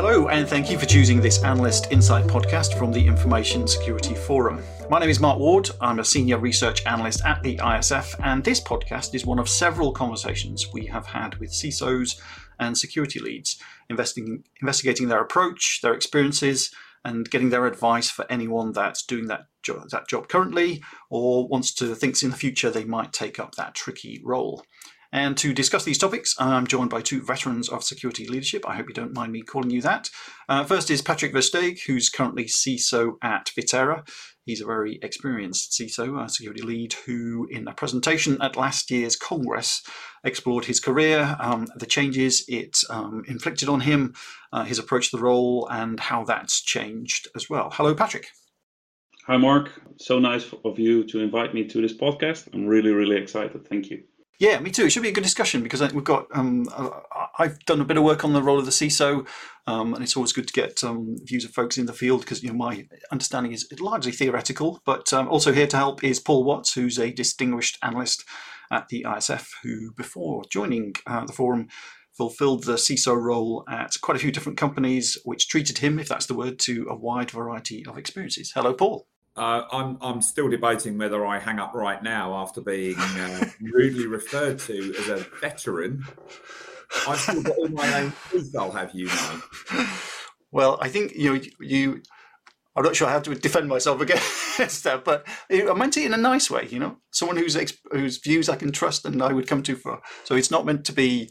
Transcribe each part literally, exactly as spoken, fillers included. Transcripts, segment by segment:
Hello, and thank you for choosing this Analyst Insight podcast from the Information Security Forum. My name is Mark Ward. I'm a Senior Research Analyst at the I S F, and this podcast is one of several conversations we have had with C I S Os and security leads, investing, investigating their approach, their experiences, and getting their advice for anyone that's doing that job, that job currently or wants to think in the future they might take up that tricky role. And to discuss these topics, I'm joined by two veterans of security leadership. I hope you don't mind me calling you that. Uh, first is Patrick Versteeg, who's currently C I S O at Vitera. He's a very experienced C I S O, a security lead, who in a presentation at last year's Congress explored his career, um, the changes it um, inflicted on him, uh, his approach to the role, and how that's changed as well. Hello, Patrick. Hi, Mark. So nice of you to invite me to this podcast. I'm really, really excited. Thank you. Yeah, me too. It should be a good discussion because we've got. Um, I've done a bit of work on the role of the C I S O, um, and it's always good to get um, views of folks in the field because you know my understanding is largely theoretical. But um, also here to help is Paul Watts, who's a distinguished analyst at the I S F, who before joining uh, the forum fulfilled the C I S O role at quite a few different companies, which treated him, if that's the word, to a wide variety of experiences. Hello, Paul. Uh, I'm I'm still debating whether I hang up right now after being uh, rudely referred to as a veteran. I've still got all my own teeth, I'll have you know. Well, I think you know you. I'm not sure how to defend myself against that, but I meant it in a nice way. You know, someone whose whose views I can trust and I would come to for. So it's not meant to be.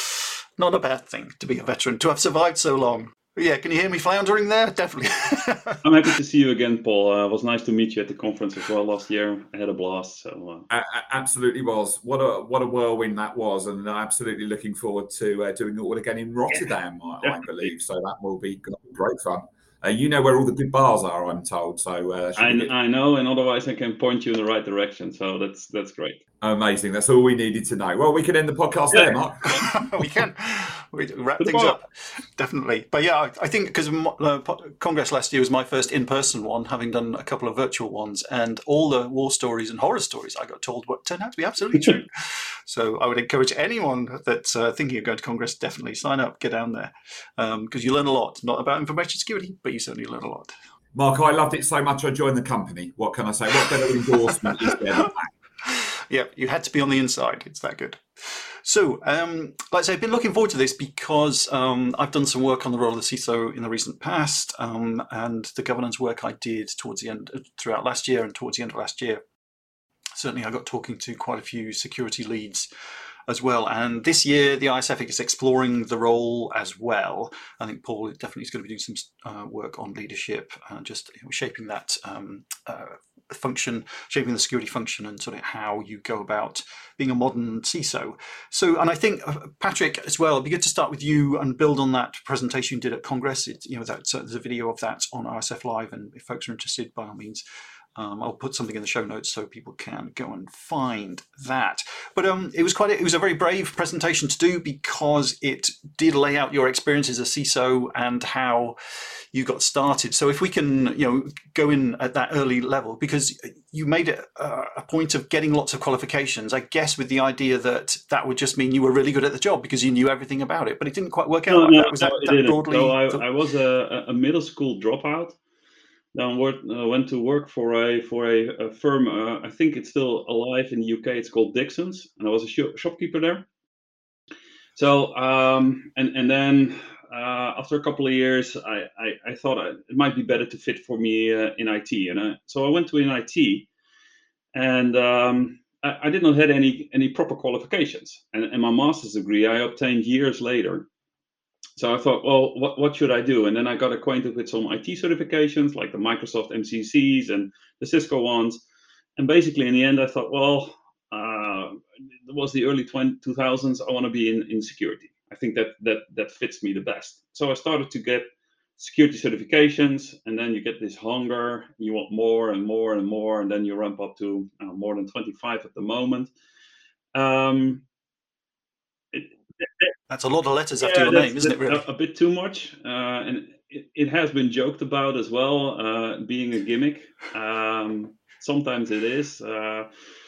Not a bad thing to be a veteran to have survived so long. Yeah, can you hear me floundering there? Definitely. I'm happy to see you again, Paul. Uh, it was nice to meet you at the conference as well last year. I had a blast. So, uh... uh, absolutely was. What a what a whirlwind that was, and absolutely looking forward to uh, doing it all again in Rotterdam, I, I believe. So that will be great fun. Uh, you know where all the good bars are, I'm told. So uh, I, I know, and otherwise I can point you in the right direction. So that's that's great. Amazing. That's all we needed to know. Well, we can end the podcast yeah. there, Mark. We can. We wrap things up. Definitely. But yeah, I, I think because uh, Congress last year was my first in-person one, having done a couple of virtual ones, and all the war stories and horror stories I got told what turned out to be absolutely true. So I would encourage anyone that's uh, thinking of going to Congress, definitely sign up, get down there, because um, you learn a lot, not about information security, but you certainly learn a lot. Mark, I loved it so much I joined the company. What can I say? What better endorsement is there than that? Yeah, you had to be on the inside. It's that good. So, um, like I say, I've been looking forward to this because um, I've done some work on the role of the C I S O in the recent past, um, and the governance work I did towards the end, throughout last year and towards the end of last year. Certainly, I got talking to quite a few security leads as well. And this year, the I S F is exploring the role as well. I think Paul definitely is going to be doing some uh, work on leadership, uh, just you know, shaping that um, uh, function, shaping the security function, and sort of how you go about being a modern C I S O. So, and I think uh, Patrick as well, it'd be good to start with you and build on that presentation you did at Congress. It, you know, that, uh, there's a video of that on I S F Live, and if folks are interested, by all means, Um, I'll put something in the show notes so people can go and find that. But um, it was quite a, it was a very brave presentation to do because it did lay out your experience as a C I S O and how you got started. So if we can, you know, go in at that early level, because you made it a, a point of getting lots of qualifications, I guess, with the idea that that would just mean you were really good at the job because you knew everything about it. But it didn't quite work out no, like no, that. Was that, no, it that didn't. broadly? So I, the... I was a, a middle school dropout. Then uh, went to work for a for a, a firm. Uh, I think it's still alive in the U K. It's called Dixons, and I was a sh- shopkeeper there. So um, and and then uh, after a couple of years, I I, I thought I, it might be better to fit for me uh, in I T, and I, so I went to in I T, and um, I, I did not have any any proper qualifications, and, and my master's degree I obtained years later. So I thought, well, what, what should I do? And then I got acquainted with some I T certifications, like the Microsoft M C Cs and the Cisco ones. And basically, in the end, I thought, well, uh, it was the early two thousands. I want to be in, in security. I think that, that that fits me the best. So I started to get security certifications, and then you get this hunger. You want more and more and more, and then you ramp up to uh, more than twenty-five at the moment. Um, it, That's a lot of letters after yeah, your name, isn't it, really? A, a bit too much. Uh, and it, it has been joked about as well, uh, being a gimmick. Um, sometimes it is. Uh,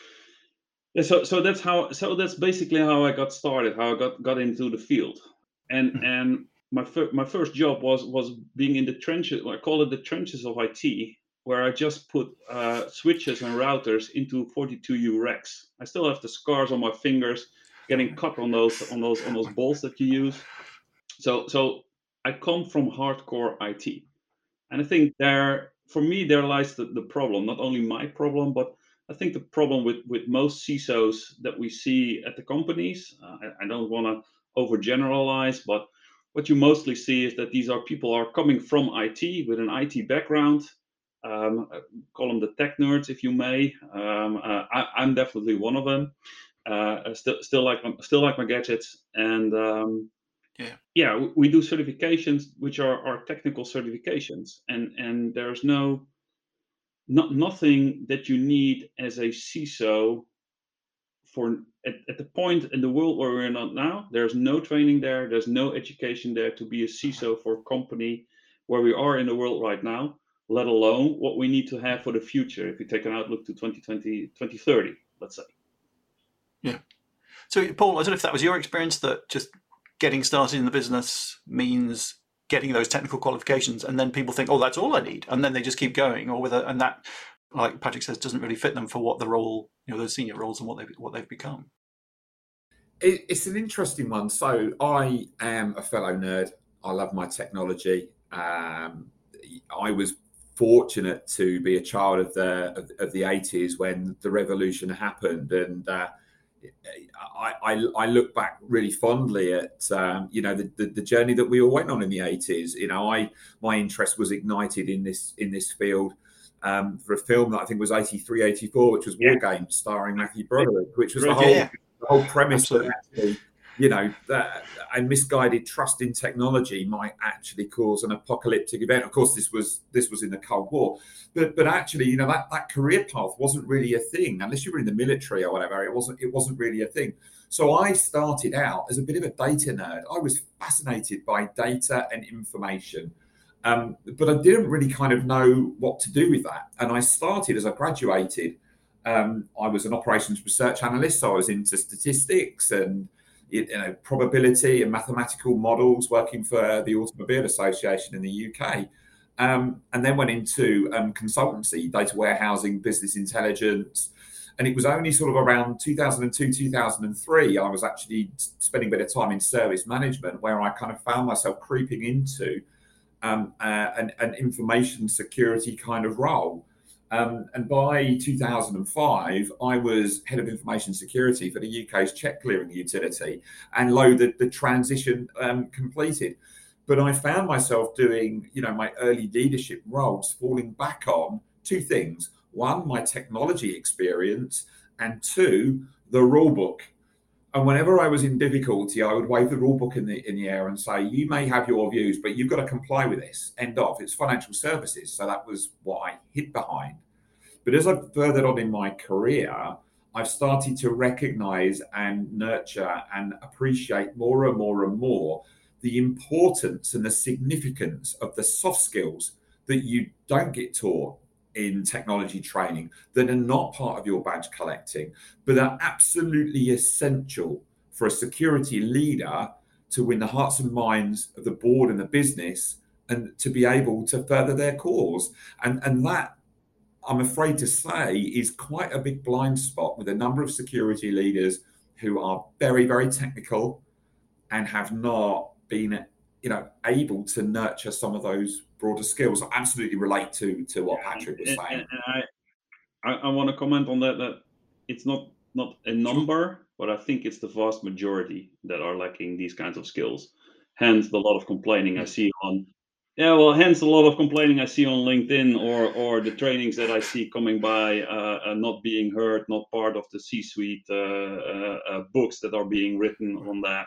so so that's how. So that's basically how I got started, how I got, got into the field. And, mm-hmm. and my fir- my first job was was being in the trenches. I call it the trenches of I T, where I just put uh, switches and routers into forty-two U racks. I still have the scars on my fingers, getting cut on those on those on those bolts that you use. So so I come from hardcore I T, and I think there, for me, there lies the, the problem. Not only my problem, but I think the problem with with most C I S Os that we see at the companies. Uh, I, I don't want to overgeneralize, but what you mostly see is that these are people are coming from I T with an I T background. Um, uh, call them the tech nerds, if you may. Um, uh, I, I'm definitely one of them. Uh, I still, still like, my, still like my gadgets, and um, Yeah. yeah, we, we do certifications, which are, are technical certifications, and and there's no, not nothing that you need as a C I S O for at, at the point in the world where we're not now. There's no training there. There's no education there to be a C I S O for a company where we are in the world right now, let alone what we need to have for the future. If you take an outlook to twenty twenty, twenty thirty, let's say. Yeah. So, Paul, I don't know if that was your experience, that just getting started in the business means getting those technical qualifications, and then people think, oh, that's all I need, and then they just keep going, or whether, and that, like Patrick says, doesn't really fit them for what the role, you know, those senior roles and what they've what they've become. It, it's an interesting one. So I am a fellow nerd. I love my technology. Um, I was fortunate to be a child of the of, of the eighties when the revolution happened, and uh, I, I, I look back really fondly at um, you know the, the, the journey that we all went on in the eighties. You know, I my interest was ignited in this in this field um, for a film that I think was eighty-three, eighty-four, which was War Yeah. Games, starring Matthew Broderick, which was the Right, whole yeah. the whole premise Absolutely. that actually, you know, that a misguided trust in technology might actually cause an apocalyptic event. Of course, this was this was in the Cold War, but but actually, you know, that, that career path wasn't really a thing unless you were in the military or whatever. It wasn't it wasn't really a thing. So I started out as a bit of a data nerd. I was fascinated by data and information, um, but I didn't really kind of know what to do with that. And I started as I graduated. Um, I was an operations research analyst, so I was into statistics and you know, probability and mathematical models, working for the Automobile Association in the U K, um, and then went into um, consultancy, data warehousing, business intelligence. And it was only sort of around two thousand two, two thousand three, I was actually spending a bit of time in service management, where I kind of found myself creeping into um, uh, an, an information security kind of role. Um, and by two thousand five, I was head of information security for the U K's check clearing utility, and lo, the, the transition um, completed. But I found myself doing, you know, my early leadership roles falling back on two things. One, my technology experience, and two, the rule book. And whenever I was in difficulty, I would wave the rule book in the in the air and say, you may have your views, but you've got to comply with this. End of. It's financial services. So that was what I hid behind. But as I've furthered on in my career, I've started to recognize and nurture and appreciate more and more and more the importance and the significance of the soft skills that you don't get taught in technology training, that are not part of your badge collecting, but are absolutely essential for a security leader to win the hearts and minds of the board and the business, and to be able to further their cause. And, and that, I'm afraid to say, is quite a big blind spot with a number of security leaders who are very, very technical and have not been, you know, able to nurture some of those broader skills. I absolutely relate to to what Patrick was and, saying. And, and I, I, I want to comment on that. That it's not not a number, sure, but I think it's the vast majority that are lacking these kinds of skills. Hence, the lot of complaining I see on. Yeah, well, hence a lot of complaining I see on LinkedIn, or or the trainings that I see coming by, uh, uh, not being heard, not part of the C-suite uh, uh, uh, books that are being written on that.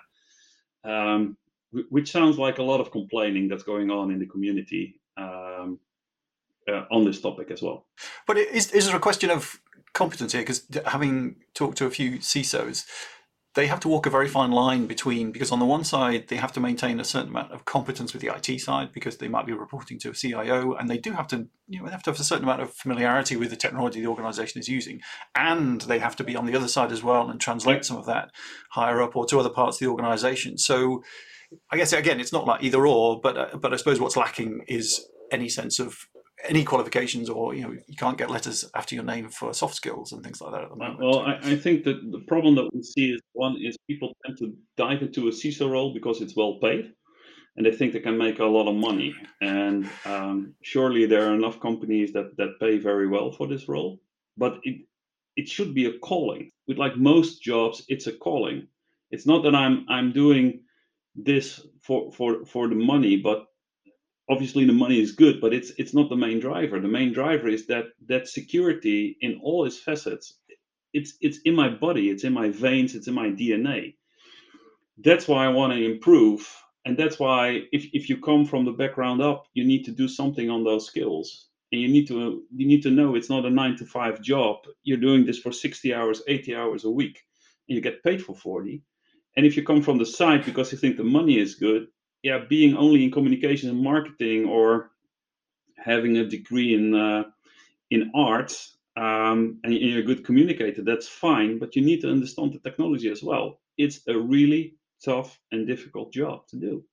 Um, which sounds like a lot of complaining that's going on in the community um, uh, on this topic as well. But is, is there a question of competence here? Because having talked to a few C I S Os, they have to walk a very fine line between, because on the one side, they have to maintain a certain amount of competence with the I T side, because they might be reporting to a C I O, and they do have to, you know, they have to have a certain amount of familiarity with the technology the organization is using. And they have to be on the other side as well and translate some of that higher up or to other parts of the organization. So I guess again, it's not like either or, but uh, but I suppose what's lacking is any sense of any qualifications, or you know, you can't get letters after your name for soft skills and things like that at the Uh, moment. well, I, I think that the problem that we see is one is people tend to dive into a C I S O role because it's well paid, and they think they can make a lot of money. And um, surely there are enough companies that that pay very well for this role, but it it should be a calling. With like most jobs, it's a calling. It's not that I'm I'm doing this for for for the money, but obviously the money is good, but it's it's not the main driver. The main driver is that that security in all its facets. It's it's in my body, it's in my veins, it's in my D N A. That's why I want to improve, and that's why if, if you come from the background up, you need to do something on those skills, and you need to you need to know it's not a nine to five job. You're doing this for sixty hours, eighty hours a week, and you get paid for forty. And if you come from the side because you think the money is good, yeah, being only in communication and marketing or having a degree in uh, in art, um, and you're a good communicator, that's fine, but you need to understand the technology as well. It's a really tough and difficult job to do.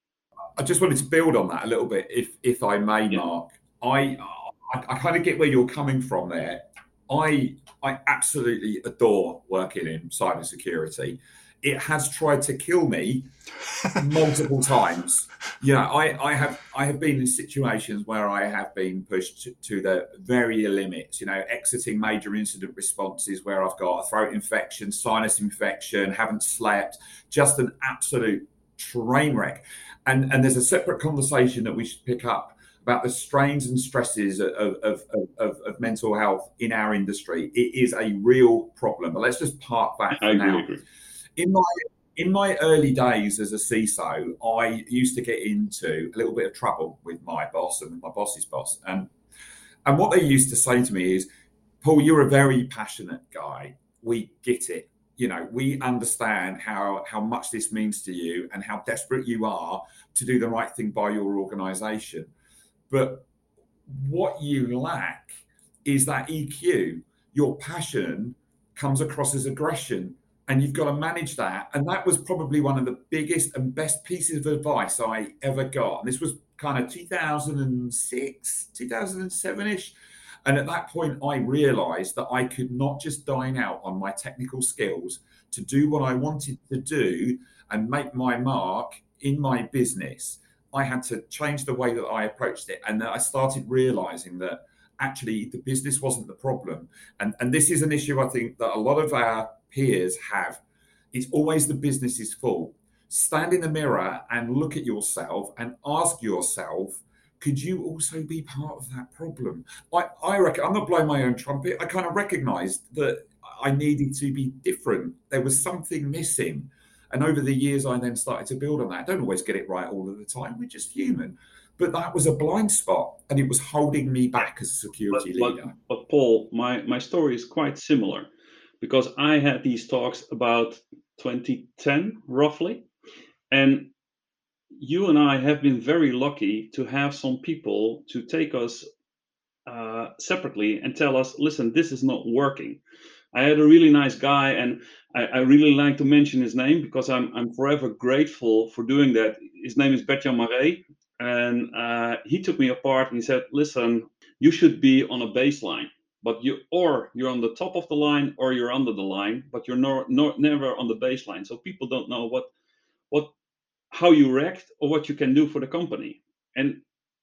I just wanted to build on that a little bit, if if I may, Yeah. Mark. I I, I kind of get where you're coming from there. I I absolutely adore working in cybersecurity. It has tried to kill me multiple times. You know, I, I have I have been in situations where I have been pushed to, to the very limits, you know, exiting major incident responses where I've got a throat infection, sinus infection, haven't slept, just an absolute train wreck. And and there's a separate conversation that we should pick up about the strains and stresses of, of, of, of mental health in our industry. It is a real problem. But let's just park that for I agree, now. agree. In my in my early days as a C I S O, I used to get into a little bit of trouble with my boss and my boss's boss. And and what they used to say to me is, Paul, you're a very passionate guy. We get it. You know, we understand how how much this means to you and how desperate you are to do the right thing by your organization. But what you lack is that E Q. Your passion comes across as aggression, and you've got to manage that. And that was probably one of the biggest and best pieces of advice I ever got. And this was kind of two thousand six, two thousand seven-ish. And at that point, I realized that I could not just dine out on my technical skills to do what I wanted to do and make my mark in my business. I had to change the way that I approached it. And I started realizing that actually the business wasn't the problem. And, and this is an issue I think that a lot of our peers have. It's always the business's fault. Stand in the mirror and look at yourself and ask yourself, could you also be part of that problem? I, I reckon, I'm not blowing my own trumpet. I kind of recognized that I needed to be different. There was something missing. And over the years, I then started to build on that. I don't always get it right all of the time. We're just human. But that was a blind spot, and it was holding me back as a security but, leader. But, but Paul, my, my story is quite similar, because I had these talks about twenty ten, roughly. And you and I have been very lucky to have some people to take us uh, separately and tell us, listen, this is not working. I had a really nice guy, and I, I really like to mention his name because I'm I'm forever grateful for doing that. His name is Bertjan Marais, and uh, he took me apart and he said, listen, you should be on a baseline, but you or you're on the top of the line or you're under the line, but you're no, no, never on the baseline. So people don't know what what how you react or what you can do for the company. And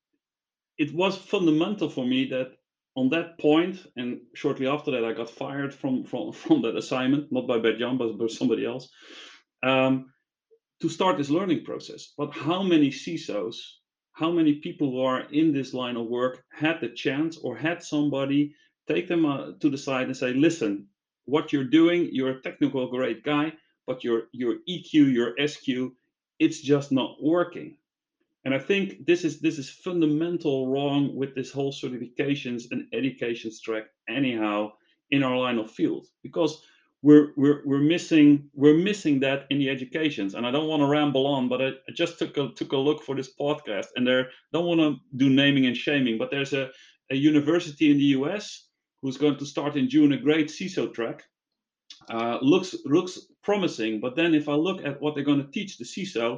it was fundamental for me that on that point, and shortly after that, I got fired from from, from that assignment, not by Bertjan, but by somebody else, um, to start this learning process. But how many C I S Os, how many people who are in this line of work had the chance or had somebody take them uh, to the side and say, listen, what you're doing, you're a technical great guy, but your your E Q, your S Q, it's just not working. And I think this is this is fundamental wrong with this whole certifications and educations track anyhow in our line of field, because we're we're we're missing we're missing that in the educations. And I don't want to ramble on, but I, I just took a took a look for this podcast, and there don't want to do naming and shaming, but there's a, a university in the U S who's going to start in June a great C I S O track. Uh, looks looks promising, but then if I look at what they're going to teach the C I S O,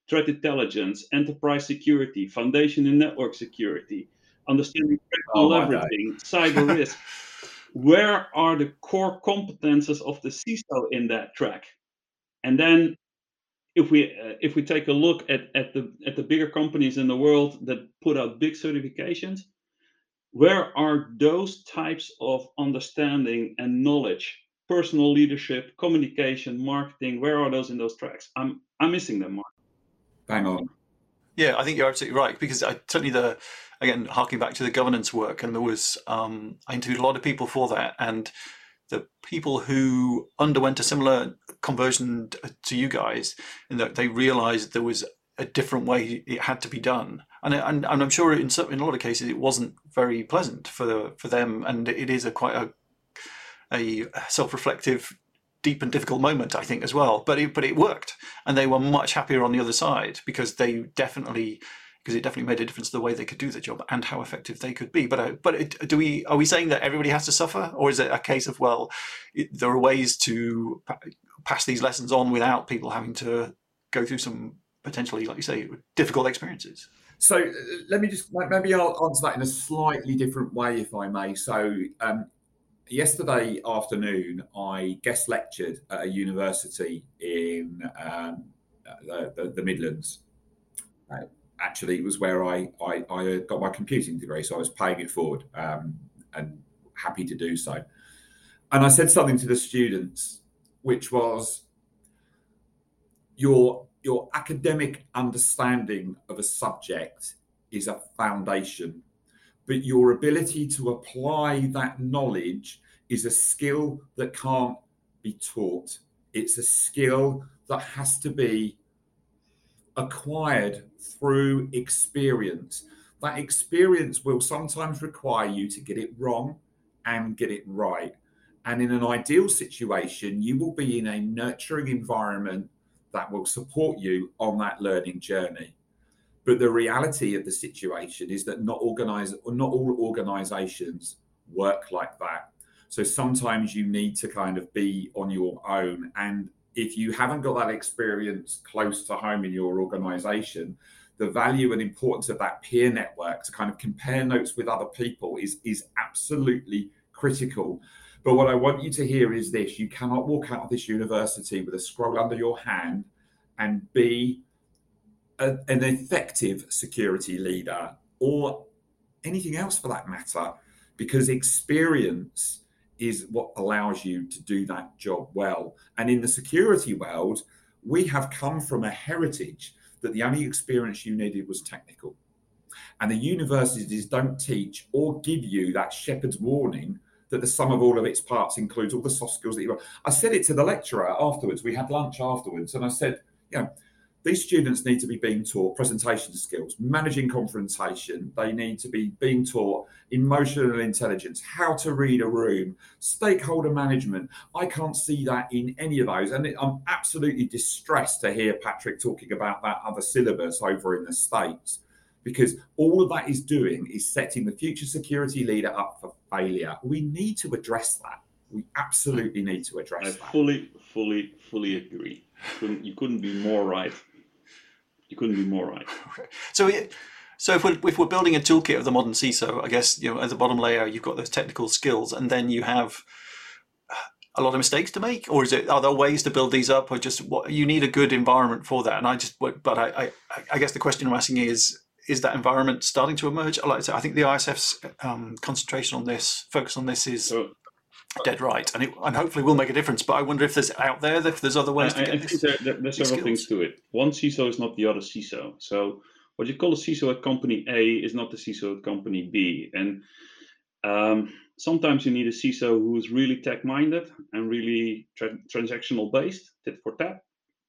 threat intelligence, enterprise security, foundation in network security, understanding Oh, critical my day. leveraging, cyber risk. Where are the core competences of the C I S O in that track? And then if we uh, if we take a look at, at the at the bigger companies in the world that put out big certifications, where are those types of understanding and knowledge, personal leadership, communication, marketing, where are those in those tracks? I'm I'm missing them, Mark. Bang on. Yeah, I think you're absolutely right, because I certainly the again harking back to the governance work, and there was um, I interviewed a lot of people for that, and the people who underwent a similar conversion to you guys, in that they realized there was a different way it had to be done, and and, and I'm sure in in a lot of cases it wasn't very pleasant for the, for them, and it is a quite a a self-reflective, deep and difficult moment, I think, as well. But it, but it worked, and they were much happier on the other side, because they definitely, because it definitely made a difference to the way they could do the job and how effective they could be. But uh, but it, do we are we saying that everybody has to suffer, or is it a case of, well, it, there are ways to pa- pass these lessons on without people having to go through some potentially, like you say, difficult experiences? So uh, let me just maybe I'll answer that in a slightly different way, if I may. So. Um, Yesterday afternoon, I guest lectured at a university in um, the, the, the Midlands. Uh, actually, it was where I, I, I got my computing degree, so I was paying it forward um, and happy to do so. And I said something to the students, which was, your, your academic understanding of a subject is a foundation, but your ability to apply that knowledge is a skill that can't be taught. It's a skill that has to be acquired through experience. That experience will sometimes require you to get it wrong and get it right. And in an ideal situation, you will be in a nurturing environment that will support you on that learning journey. But the reality of the situation is that not organize, not all organizations work like that. So sometimes you need to kind of be on your own. And if you haven't got that experience close to home in your organization, the value and importance of that peer network to kind of compare notes with other people is, is absolutely critical. But what I want you to hear is this: you cannot walk out of this university with a scroll under your hand and be A, an effective security leader, or anything else for that matter, because experience is what allows you to do that job well. And in the security world, we have come from a heritage that the only experience you needed was technical. And the universities don't teach or give you that shepherd's warning that the sum of all of its parts includes all the soft skills that you want. I said it to the lecturer afterwards. We had lunch afterwards, and I said, you know, these students need to be being taught presentation skills, managing confrontation. They need to be being taught emotional intelligence, how to read a room, stakeholder management. I can't see that in any of those. And I'm absolutely distressed to hear Patrick talking about that other syllabus over in the States, because all of that is doing is setting the future security leader up for failure. We need to address that. We absolutely need to address I that. I fully, fully, fully agree. Couldn't, you couldn't be more right. You couldn't be more right. So, it, so if we're if we're building a toolkit of the modern C I S O, I guess, you know, at the bottom layer you've got those technical skills, and then you have a lot of mistakes to make, or is it, are there ways to build these up, or just what you need a good environment for that? And I just, but I, I, I guess the question I'm asking is, is that environment starting to emerge? Like I said, I think the I S F's um, concentration on this, focus on this, is So, dead right, and it, and hopefully will make a difference. But I wonder if there's out there, if there's other ways I, to get I this. think there, there, there's several things to it. One C I S O is not the other C I S O. So what you call a C I S O at company A is not the C I S O at company B. And um, sometimes you need a C I S O who is really tech-minded and really tra- transactional based, tit for tat.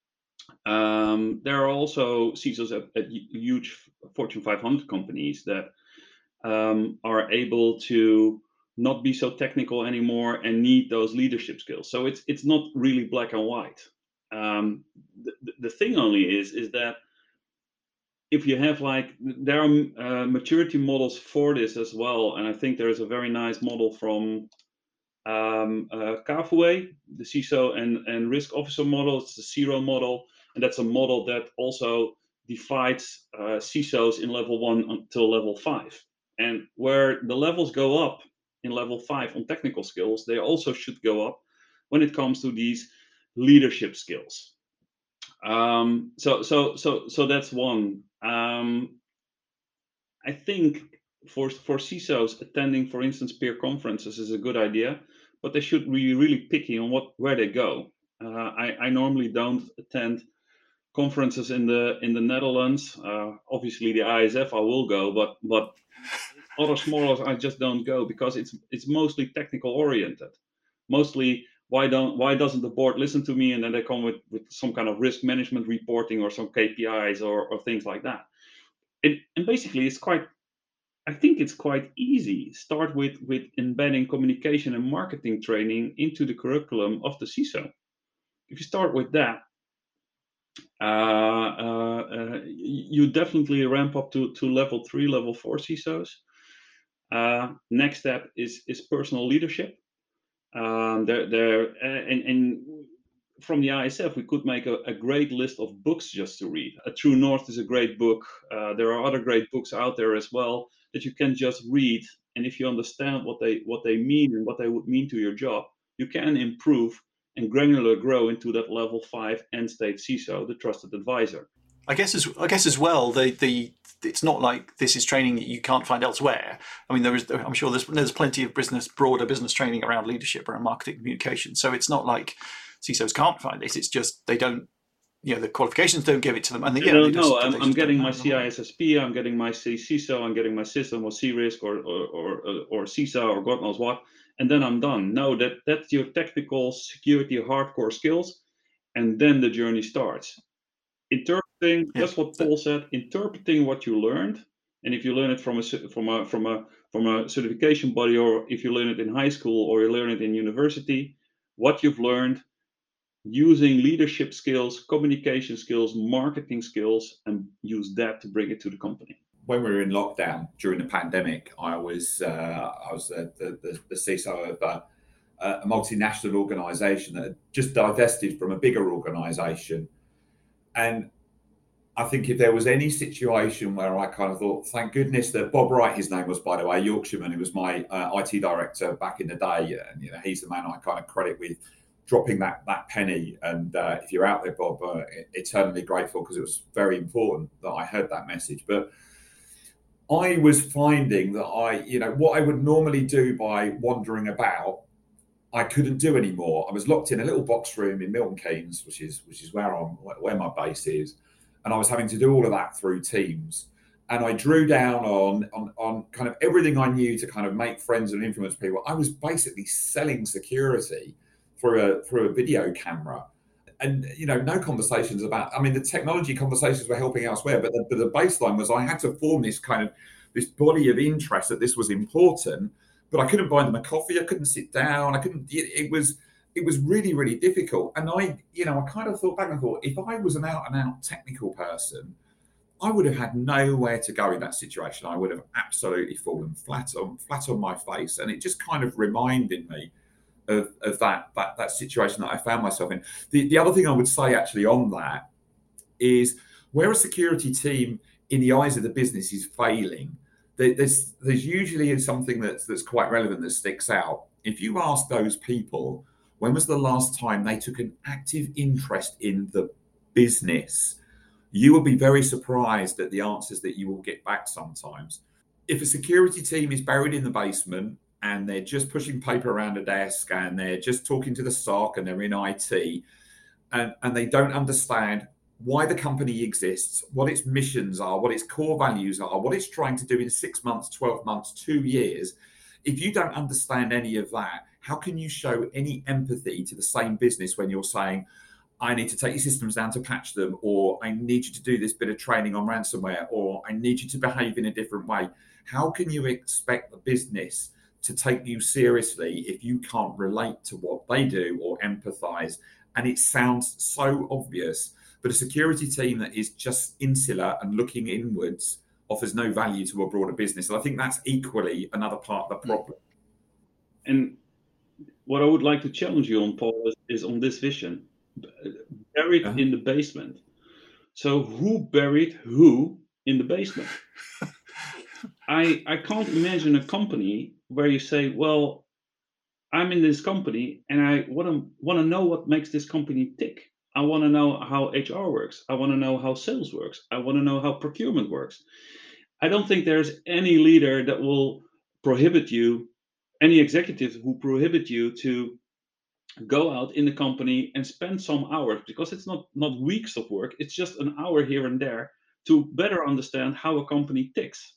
Um, there are also C I S Os at, at huge Fortune five hundred companies that um, are able to not be so technical anymore and need those leadership skills. So it's it's not really black and white. Um, the, the thing only is is that if you have, like, there are uh, maturity models for this as well, and I think there is a very nice model from um, uh, Kavue, the C I S O and, and risk officer model. It's the zero model, and that's a model that also divides uh, C I S Os in level one until level five. And where the levels go up in level five on technical skills, they also should go up when it comes to these leadership skills. Um, so, so, so, so that's one. Um, I think for for C I S Os, attending, for instance, peer conferences is a good idea, but they should be really picky on what where they go. Uh, I, I normally don't attend conferences in the in the Netherlands. Uh, obviously, the I S F I will go, but but other smaller I just don't go because it's it's mostly technical oriented. Mostly, why don't why doesn't the board listen to me, and then they come with, with some kind of risk management reporting or some K P Is or, or things like that. It, and basically, it's quite. I think it's quite easy. Start with with embedding communication and marketing training into the curriculum of the C I S O. If you start with that, uh, uh, uh, you definitely ramp up to, to level three, level four C I S Os. Uh, next step is is personal leadership. Um, there, there, and, and from the I S F, we could make a, a great list of books just to read. A True North is a great book. Uh, there are other great books out there as well that you can just read. And if you understand what they what they mean and what they would mean to your job, you can improve and granular grow into that level five end state C I S O, the trusted advisor. I guess as I guess as well, the the it's not like this is training that you can't find elsewhere. I mean, there is I'm sure there's there's plenty of business broader business training around leadership, around marketing, communication. So it's not like C I S Os can't find this. It's just they don't. You know, the qualifications don't give it to them. And the, yeah, no, just, no, I'm, I'm getting my C I S S P, I'm getting my C I S O, I'm getting my system or C RISC or or or, or C I S O or God knows what, and then I'm done. No, that that's your technical security hardcore skills, and then the journey starts. Interpreting, yeah, just what Paul said, interpreting what you learned, and if you learn it from a from a from a from a certification body, or if you learn it in high school or you learn it in university, what you've learned, using leadership skills, communication skills, marketing skills, and use that to bring it to the company. When we were in lockdown during the pandemic, I was uh, I was uh, the, the the C I S O of uh, a multinational organisation that had just divested from a bigger organisation. And I think if there was any situation where I kind of thought, thank goodness that Bob Wright, his name was, by the way, Yorkshireman, who was my uh, I T director back in the day, and you know he's the man I kind of credit with dropping that that penny. And uh, if you're out there, Bob, uh, eternally grateful, because it was very important that I heard that message. But I was finding that I, you know, what I would normally do by wandering about, I couldn't do anymore. I was locked in a little box room in Milton Keynes, which is which is where I'm where my base is, and I was having to do all of that through Teams. And I drew down on on on kind of everything I knew to kind of make friends and influence people. I was basically selling security through a through a video camera, and you know, no conversations about. I mean, the technology conversations were helping elsewhere, but the, but the baseline was I had to form this kind of this body of interest that this was important. But I couldn't buy them a coffee. I couldn't sit down. I couldn't. It, it was, it was really, really difficult. And I, you know, I kind of thought back and thought, if I was an out and out technical person, I would have had nowhere to go in that situation. I would have absolutely fallen flat on, flat on my face. And it just kind of reminded me of, of that, that, that situation that I found myself in. The, the other thing I would say actually on that is where a security team in the eyes of the business is failing, There's there's usually something that's that's quite relevant that sticks out. If you ask those people, when was the last time they took an active interest in the business, you will be very surprised at the answers that you will get back sometimes. If a security team is buried in the basement and they're just pushing paper around a desk and they're just talking to the S O C and they're in I T and, and they don't understand why the company exists, what its missions are, what its core values are, what it's trying to do in six months, twelve months, two years. If you don't understand any of that, how can you show any empathy to the same business when you're saying, I need to take your systems down to patch them, or I need you to do this bit of training on ransomware, or I need you to behave in a different way? How can you expect the business to take you seriously if you can't relate to what they do or empathize? And it sounds so obvious. But a security team that is just insular and looking inwards offers no value to a broader business. And I think that's equally another part of the problem. And what I would like to challenge you on, Paul, is, is on this vision, buried uh-huh. in the basement. So who buried who in the basement? I I can't imagine a company where you say, well, I'm in this company and I want to want to know what makes this company tick. I want to know how H R works. I want to know how sales works. I want to know how procurement works. I don't think there's any leader that will prohibit you, any executive who prohibit you to go out in the company and spend some hours, because it's not not weeks of work. It's just an hour here and there to better understand how a company ticks.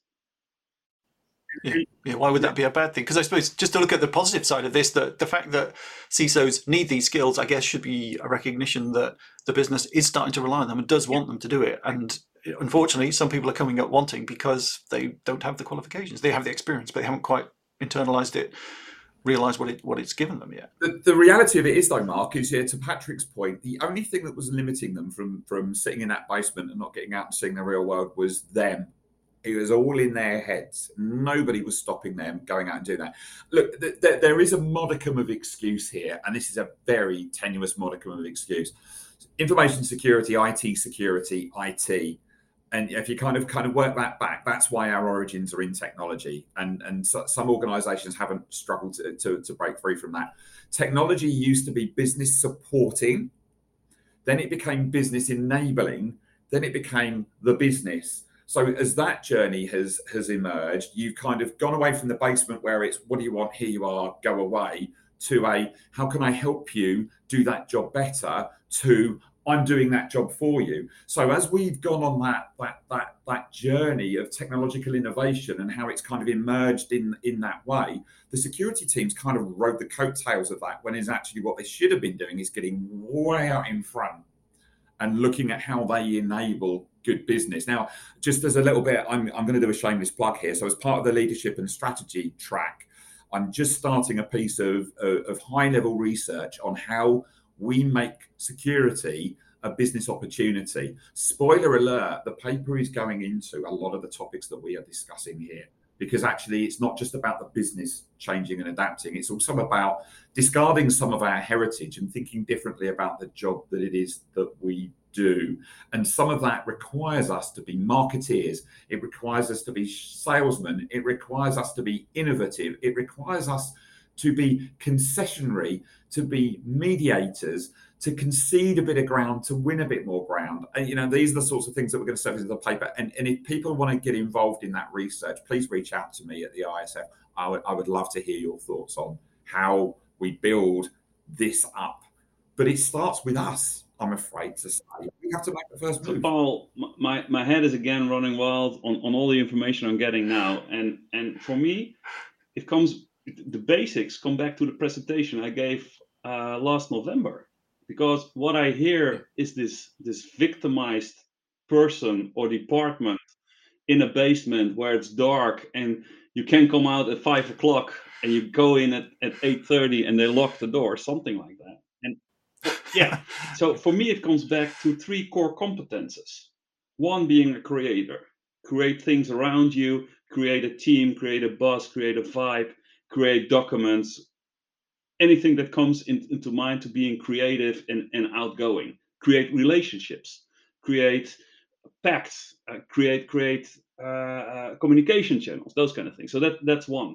Yeah, yeah. Why would that be a bad thing? Because I suppose just to look at the positive side of this, that the fact that C I S Os need these skills, I guess, should be a recognition that the business is starting to rely on them and does want them to do it. And unfortunately, some people are coming up wanting because they don't have the qualifications. They have the experience, but they haven't quite internalized it, realized what it what it's given them yet. The, the reality of it is, though, Mark, is, yeah, to Patrick's point, the only thing that was limiting them from from sitting in that basement and not getting out and seeing the real world was them. It was all in their heads. Nobody was stopping them going out and doing that. Look, th- th- there is a modicum of excuse here, and this is a very tenuous modicum of excuse. Information security, I T security, I T. And if you kind of kind of work that back, that's why our origins are in technology. And, and so, some organizations haven't struggled to, to, to break free from that. Technology used to be business supporting, then it became business enabling, then it became the business. So as that journey has has emerged, you've kind of gone away from the basement where it's, what do you want? Here you are, go away, to a, how can I help you do that job better, to, I'm doing that job for you. So as we've gone on that that that that journey of technological innovation and how it's kind of emerged in, in that way, the security teams kind of rode the coattails of that, when is actually what they should have been doing is getting way out in front and looking at how they enable good business. Now, just as a little bit, I'm, I'm going to do a shameless plug here. So as part of the leadership and strategy track, I'm just starting a piece of, of, of high-level research on how we make security a business opportunity. Spoiler alert, the paper is going into a lot of the topics that we are discussing here, because actually it's not just about the business changing and adapting. It's also about discarding some of our heritage and thinking differently about the job that it is that we do. And some of that requires us to be marketeers. It requires us to be salesmen. It requires us to be innovative. It requires us to be concessionary, to be mediators, to concede a bit of ground, to win a bit more ground. And, you know, these are the sorts of things that we're going to surface in the paper. And, and if people want to get involved in that research, please reach out to me at the I S F. I would, I would love to hear your thoughts on how we build this up. But it starts with us, I'm afraid to say. We have to make the first move. So, Paul, my, my head is again running wild on, on all the information I'm getting now. And, and for me, it comes, the basics come back to the presentation I gave uh, last November. Because what I hear is this, this victimized person or department in a basement where it's dark and you can come out at five o'clock and you go in at, at eight thirty and they lock the door, something like that. And yeah, so for me, it comes back to three core competences. One being a creator, create things around you, create a team, create a buzz, create a vibe, create documents, anything that comes in, into mind to being creative and, and outgoing, create relationships, create pacts, uh, create create uh, uh, communication channels, those kind of things. So that that's one.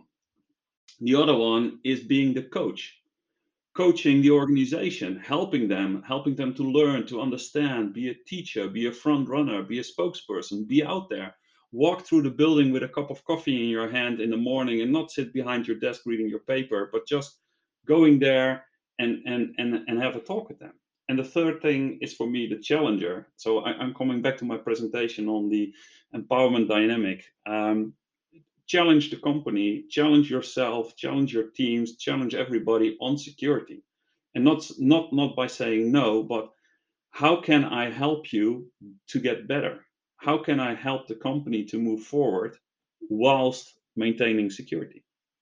The other one is being the coach, coaching the organization, helping them, helping them to learn, to understand, be a teacher, be a front runner, be a spokesperson, be out there, walk through the building with a cup of coffee in your hand in the morning and not sit behind your desk reading your paper, but just going there and, and, and, and have a talk with them. And the third thing is for me, the challenger. So I, I'm coming back to my presentation on the empowerment dynamic. Um, challenge the company, challenge yourself, challenge your teams, challenge everybody on security. And not, not, not by saying no, but how can I help you to get better? How can I help the company to move forward whilst maintaining security?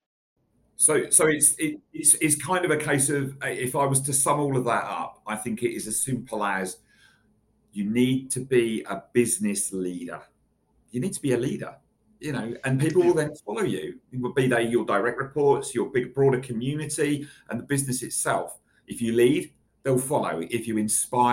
So, so it's, it, it's it's kind of a case of, if I was to sum all of that up, I think it is as simple as, you need to be a business leader. You need to be a leader, you know, and people will then follow you. Be they your direct reports, your big broader community, and the business itself. If you lead, they'll follow. If you inspire,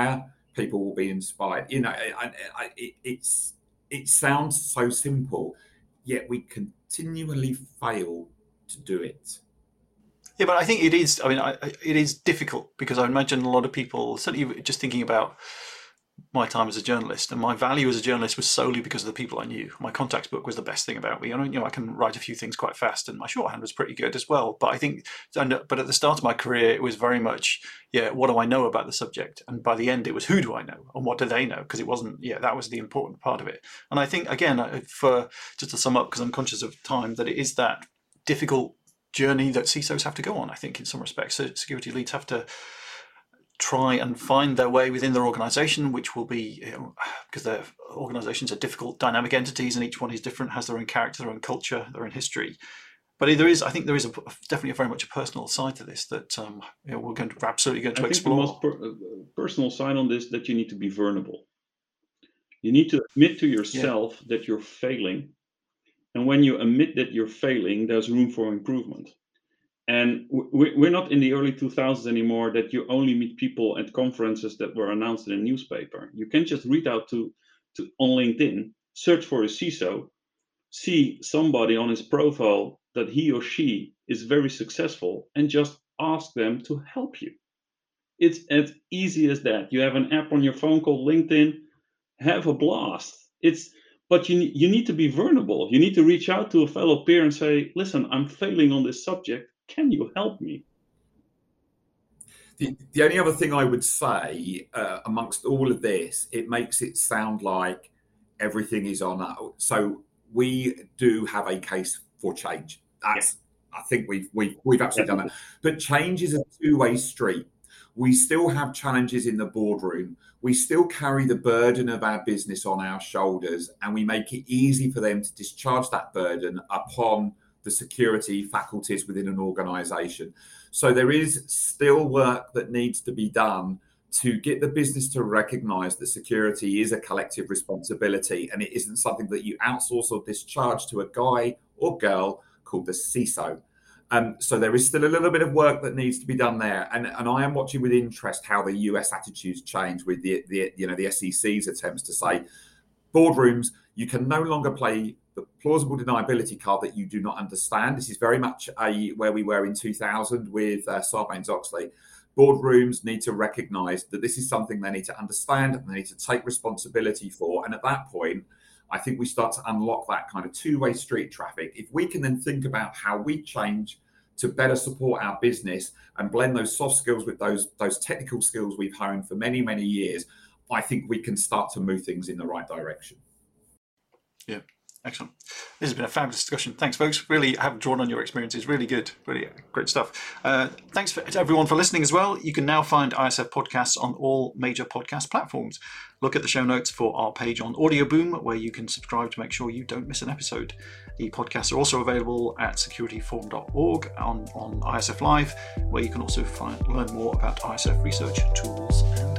people will be inspired. You know, I, I, it, it's it sounds so simple, yet we continually fail to do it. Yeah, but I think it is. I mean, I, it is difficult because I imagine a lot of people, certainly just thinking about my time as a journalist, and my value as a journalist was solely because of the people I knew. My contacts book was the best thing about me. I mean, you know, I can write a few things quite fast, and my shorthand was pretty good as well. But I think, but at the start of my career, it was very much, yeah, what do I know about the subject? And by the end, it was who do I know and what do they know? Because it wasn't, yeah, that was the important part of it. And I think, again, for just to sum up, because I'm conscious of time, that it is that difficult journey that C I S Os have to go on. I think in some respects, so security leads have to try and find their way within their organization, which will be, you know, because their organizations are difficult, dynamic entities, and each one is different, has their own character, their own culture, their own history. But there is, I think, there is a, definitely a very much a personal side to this that um, you know, we're going to we're absolutely going to I explore. think the most per, personal side on this that you need to be vulnerable. You need to admit to yourself yeah. that you're failing, and when you admit that you're failing, there's room for improvement. And we're not in the early two thousands anymore that you only meet people at conferences that were announced in a newspaper. You can just reach out to, to on LinkedIn, search for a C I S O, see somebody on his profile that he or she is very successful, and just ask them to help you. It's as easy as that. You have an app on your phone called LinkedIn, have a blast. It's But you, you need to be vulnerable. You need to reach out to a fellow peer and say, listen, I'm failing on this subject. Can you help me? The, the only other thing I would say uh, amongst all of this, it makes it sound like everything is on. So we do have a case for change. That's, yeah. I think we've, we've, we've absolutely Definitely. done that. But change is a two-way street. We still have challenges in the boardroom. We still carry the burden of our business on our shoulders, and we make it easy for them to discharge that burden upon the security faculties within an organization. So there is still work that needs to be done to get the business to recognize that security is a collective responsibility, and it isn't something that you outsource or discharge to a guy or girl called the C I S O. Um, so there is still a little bit of work that needs to be done there, and, and I am watching with interest how the U S attitudes change with the, the you know the S E C's attempts to say boardrooms, you can no longer play the plausible deniability card that you do not understand. This is very much a where we were in two thousand with uh, Sarbanes-Oxley. Boardrooms need to recognise that this is something they need to understand and they need to take responsibility for. And at that point, I think we start to unlock that kind of two-way street traffic. If we can then think about how we change to better support our business and blend those soft skills with those, those technical skills we've honed for many, many years, I think we can start to move things in the right direction. Yeah. Excellent. This has been a fabulous discussion. Thanks, folks. Really have drawn on your experiences. Really good. Really great stuff. Uh, thanks for, to everyone for listening as well. You can now find I S F podcasts on all major podcast platforms. Look at the show notes for our page on Audio Boom, where you can subscribe to make sure you don't miss an episode. The podcasts are also available at security forum dot org on, on I S F Live, where you can also find, learn more about I S F research, tools, and